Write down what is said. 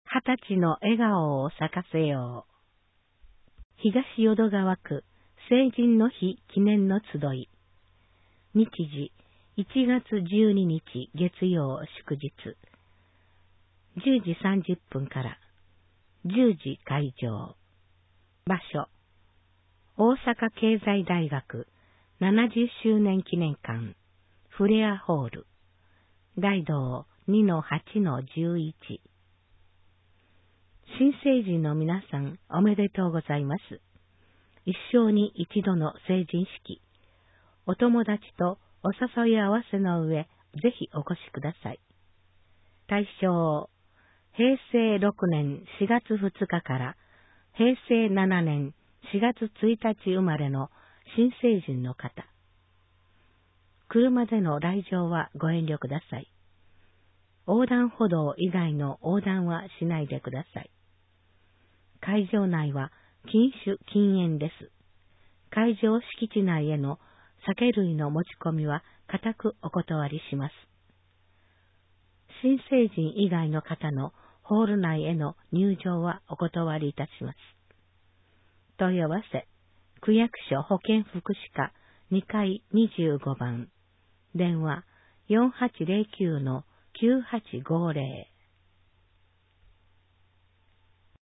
20歳の笑顔を咲かせよう。東淀川区成人の日記念の集い。日時1月12日月曜祝日。10時30分から10時会場。場所大阪経済大学70周年記念館フレアホール。大道 2-8-11。新成人の皆さんおめでとうございます。一生に一度の成人式。お友達とお誘い合わせの上、ぜひお越しください。対象、平成6年4月2日から平成7年4月1日生まれの新成人の方。車での来場はご遠慮ください。横断歩道以外の横断はしないでください。会場内は禁酒禁煙です。会場敷地内への酒類の持ち込みは固くお断りします。新成人以外の方のホール内への入場はお断りいたします。問い合わせ、区役所保健福祉課2階25番、電話4809-9850